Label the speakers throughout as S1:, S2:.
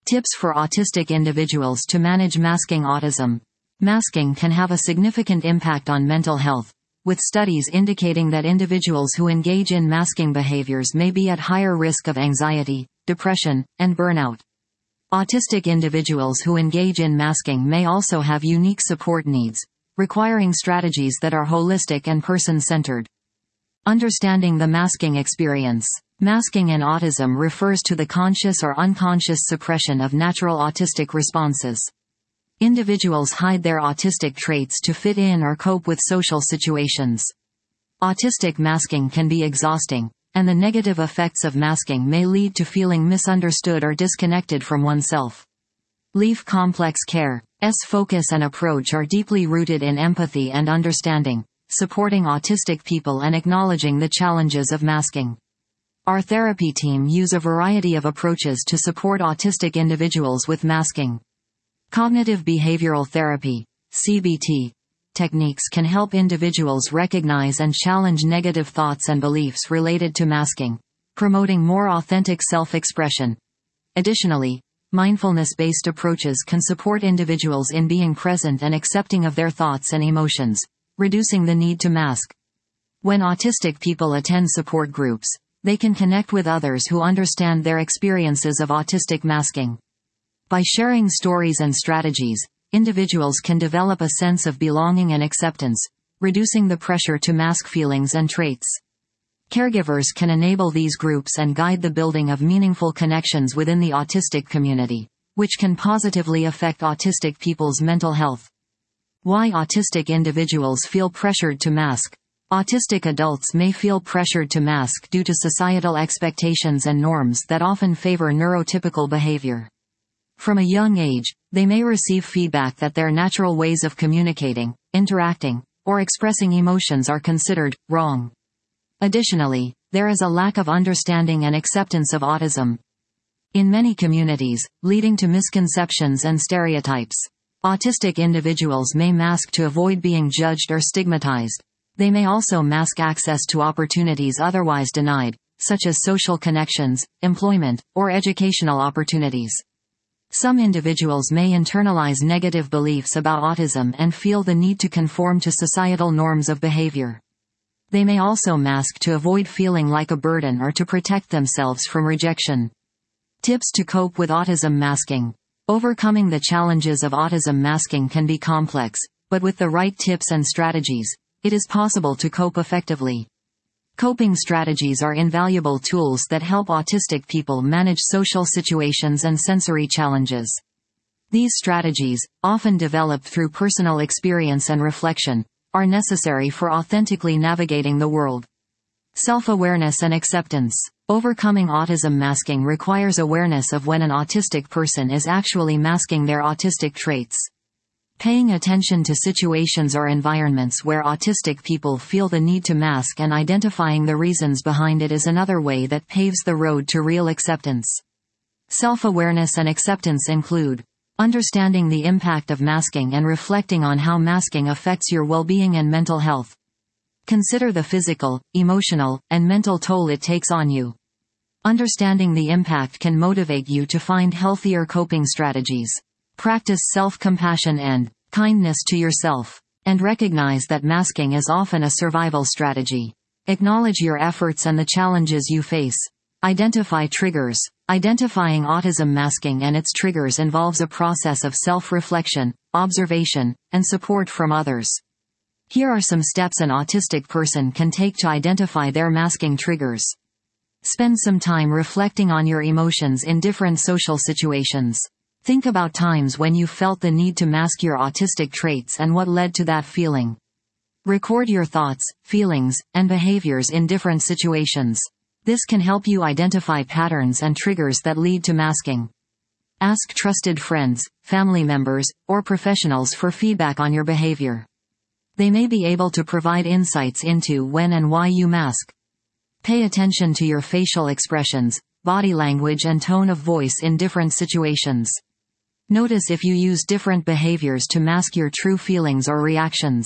S1: Tips for autistic individuals to manage masking autism. Masking can have a significant impact on mental health, with studies indicating that individuals who engage in masking behaviors may be at higher risk of anxiety, depression, and burnout. Autistic individuals who engage in masking may also have unique support needs, requiring strategies that are holistic and person-centered. Understanding the masking experience. Masking in autism refers to the conscious or unconscious suppression of natural autistic responses. Individuals hide their autistic traits to fit in or cope with social situations. Autistic masking can be exhausting, and the negative effects of masking may lead to feeling misunderstood or disconnected from oneself. Leaf Complex Care's focus and approach are deeply rooted in empathy and understanding, supporting autistic people and acknowledging the challenges of masking. Our therapy team use a variety of approaches to support autistic individuals with masking. Cognitive behavioral therapy (CBT) techniques can help individuals recognize and challenge negative thoughts and beliefs related to masking, promoting more authentic self-expression. Additionally, mindfulness-based approaches can support individuals in being present and accepting of their thoughts and emotions, reducing the need to mask. When autistic people attend support groups, they can connect with others who understand their experiences of autistic masking. By sharing stories and strategies, individuals can develop a sense of belonging and acceptance, reducing the pressure to mask feelings and traits. Caregivers can enable these groups and guide the building of meaningful connections within the autistic community, which can positively affect autistic people's mental health. Why autistic individuals feel pressured to mask. Autistic adults may feel pressured to mask due to societal expectations and norms that often favor neurotypical behavior. From a young age, they may receive feedback that their natural ways of communicating, interacting, or expressing emotions are considered wrong. Additionally, there is a lack of understanding and acceptance of autism in many communities, leading to misconceptions and stereotypes. Autistic individuals may mask to avoid being judged or stigmatized. They may also mask access to opportunities otherwise denied, such as social connections, employment, or educational opportunities. Some individuals may internalize negative beliefs about autism and feel the need to conform to societal norms of behavior. They may also mask to avoid feeling like a burden or to protect themselves from rejection. Tips to cope with autism masking. Overcoming the challenges of autism masking can be complex, but with the right tips and strategies, it is possible to cope effectively. Coping strategies are invaluable tools that help autistic people manage social situations and sensory challenges. These strategies, often developed through personal experience and reflection, are necessary for authentically navigating the world. Self-awareness and acceptance. Overcoming autism masking requires awareness of when an autistic person is actually masking their autistic traits. Paying attention to situations or environments where autistic people feel the need to mask and identifying the reasons behind it is another way that paves the road to real acceptance. Self-awareness and acceptance include understanding the impact of masking and reflecting on how masking affects your well-being and mental health. Consider the physical, emotional, and mental toll it takes on you. Understanding the impact can motivate you to find healthier coping strategies. Practice self-compassion and kindness to yourself. And recognize that masking is often a survival strategy. Acknowledge your efforts and the challenges you face. Identify triggers. Identifying autism masking and its triggers involves a process of self-reflection, observation, and support from others. Here are some steps an autistic person can take to identify their masking triggers. Spend some time reflecting on your emotions in different social situations. Think about times when you felt the need to mask your autistic traits and what led to that feeling. Record your thoughts, feelings, and behaviors in different situations. This can help you identify patterns and triggers that lead to masking. Ask trusted friends, family members, or professionals for feedback on your behavior. They may be able to provide insights into when and why you mask. Pay attention to your facial expressions, body language and tone of voice in different situations. Notice if you use different behaviors to mask your true feelings or reactions.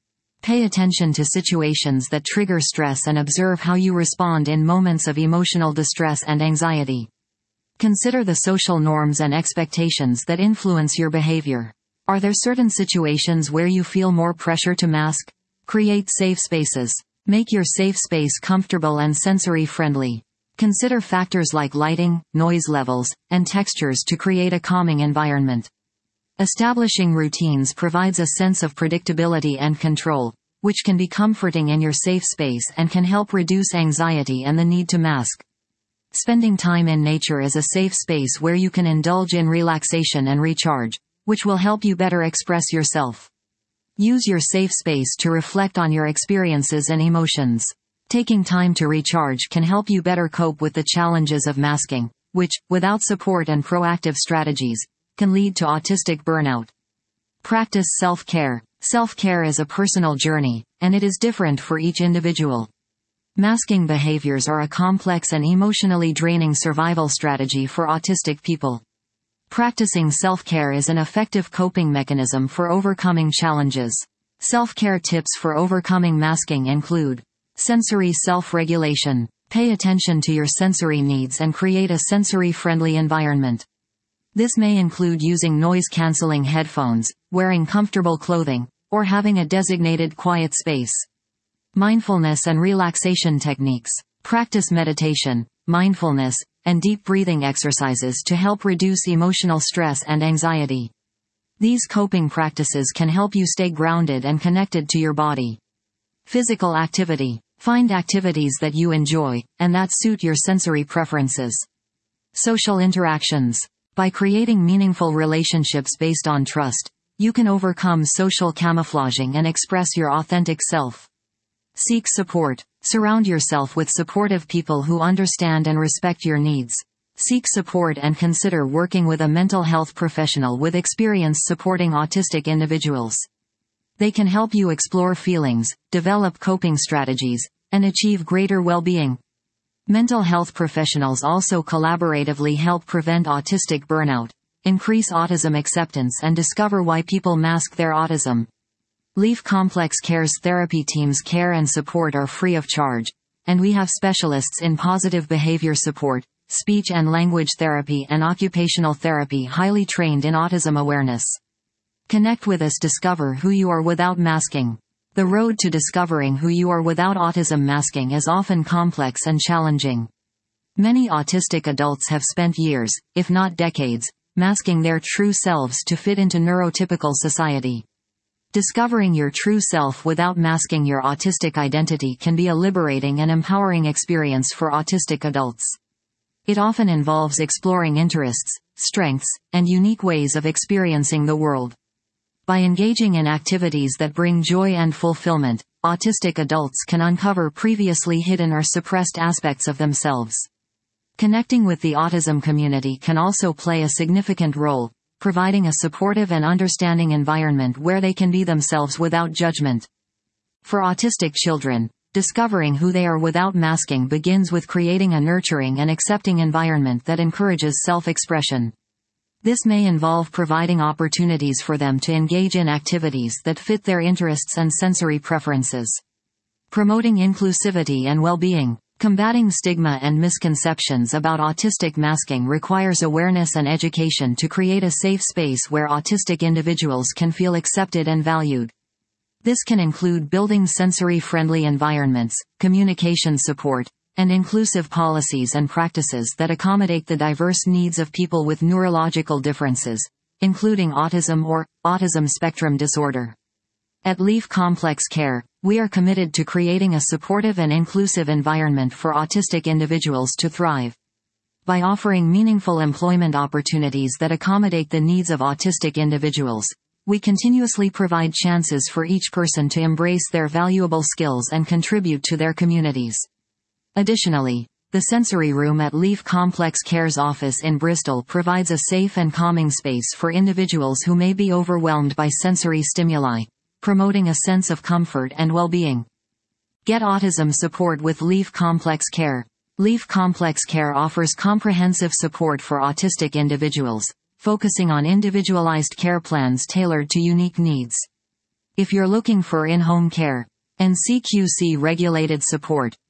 S1: Pay attention to situations that trigger stress and observe how you respond in moments of emotional distress and anxiety. Consider the social norms and expectations that influence your behavior. Are there certain situations where you feel more pressure to mask? Create safe spaces. Make your safe space comfortable and sensory-friendly. Consider factors like lighting, noise levels, and textures to create a calming environment. Establishing routines provides a sense of predictability and control, which can be comforting in your safe space and can help reduce anxiety and the need to mask. Spending time in nature is a safe space where you can indulge in relaxation and recharge, which will help you better express yourself. Use your safe space to reflect on your experiences and emotions. Taking time to recharge can help you better cope with the challenges of masking, which, without support and proactive strategies, can lead to autistic burnout. Practice self-care. Self-care is a personal journey, and it is different for each individual. Masking behaviors are a complex and emotionally draining survival strategy for autistic people. Practicing self-care is an effective coping mechanism for overcoming challenges. Self-care tips for overcoming masking include sensory self-regulation. Pay attention to your sensory needs and create a sensory-friendly environment. This may include using noise-canceling headphones, wearing comfortable clothing, or having a designated quiet space. Mindfulness and relaxation techniques. Practice meditation, mindfulness, and deep breathing exercises to help reduce emotional stress and anxiety. These coping practices can help you stay grounded and connected to your body. Physical activity. Find activities that you enjoy, and that suit your sensory preferences. Social interactions. By creating meaningful relationships based on trust, you can overcome social camouflaging and express your authentic self. Seek support. Surround yourself with supportive people who understand and respect your needs. Seek support and consider working with a mental health professional with experience supporting autistic individuals. They can help you explore feelings, develop coping strategies, and achieve greater well-being. Mental health professionals also collaboratively help prevent autistic burnout, increase autism acceptance, and discover why people mask their autism. Leaf Complex Care's therapy team's care and support are free of charge, and we have specialists in positive behavior support, speech and language therapy, and occupational therapy highly trained in autism awareness. Connect with us. Discover who you are without masking. The road to discovering who you are without autism masking is often complex and challenging. Many autistic adults have spent years, if not decades, masking their true selves to fit into neurotypical society. Discovering your true self without masking your autistic identity can be a liberating and empowering experience for autistic adults. It often involves exploring interests, strengths, and unique ways of experiencing the world. By engaging in activities that bring joy and fulfillment, autistic adults can uncover previously hidden or suppressed aspects of themselves. Connecting with the autism community can also play a significant role, providing a supportive and understanding environment where they can be themselves without judgment. For autistic children, discovering who they are without masking begins with creating a nurturing and accepting environment that encourages self-expression. This may involve providing opportunities for them to engage in activities that fit their interests and sensory preferences. Promoting inclusivity and well-being. Combating stigma and misconceptions about autistic masking requires awareness and education to create a safe space where autistic individuals can feel accepted and valued. This can include building sensory-friendly environments, communication support, and inclusive policies and practices that accommodate the diverse needs of people with neurological differences, including autism or autism spectrum disorder. At Leaf Complex Care, we are committed to creating a supportive and inclusive environment for autistic individuals to thrive. By offering meaningful employment opportunities that accommodate the needs of autistic individuals, we continuously provide chances for each person to embrace their valuable skills and contribute to their communities. Additionally, the Sensory Room at Leaf Complex Care's office in Bristol provides a safe and calming space for individuals who may be overwhelmed by sensory stimuli, promoting a sense of comfort and well-being. Get autism support with Leaf Complex Care. Leaf Complex Care offers comprehensive support for autistic individuals, focusing on individualized care plans tailored to unique needs. If you're looking for in-home care and CQC-regulated support,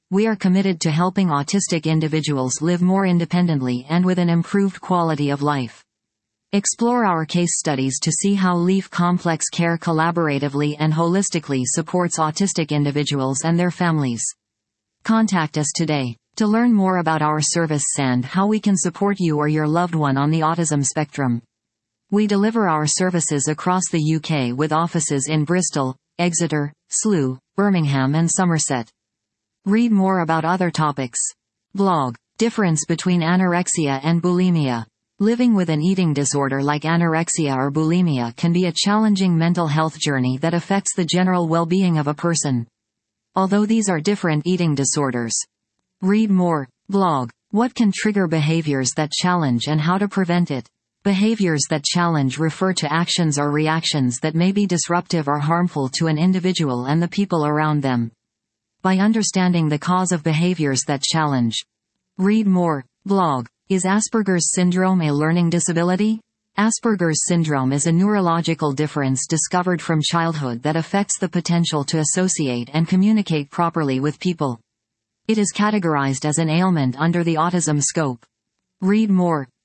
S1: We are committed to helping autistic individuals live more independently and with an improved quality of life. Explore our case studies to see how Leaf Complex Care collaboratively and holistically supports autistic individuals and their families. Contact us today to learn more about our service and how we can support you or your loved one on the autism spectrum. We deliver our services across the UK with offices in Bristol, Exeter, Slough, Birmingham and Somerset. Read more about other topics. Blog. Difference between anorexia and bulimia. Living with an eating disorder like anorexia or bulimia can be a challenging mental health journey that affects the general well-being of a person. Although these are different eating disorders. Read more. Blog. What can trigger behaviors that challenge and how to prevent it? Behaviors that challenge refer to actions or reactions that may be disruptive or harmful to an individual and the people around them. By understanding the cause of behaviors that challenge. Read more. Blog. Is Asperger's syndrome a learning disability? Asperger's syndrome is a neurological difference discovered from childhood that affects the potential to associate and communicate properly with people. It is categorized as an ailment under the autism scope. Read more.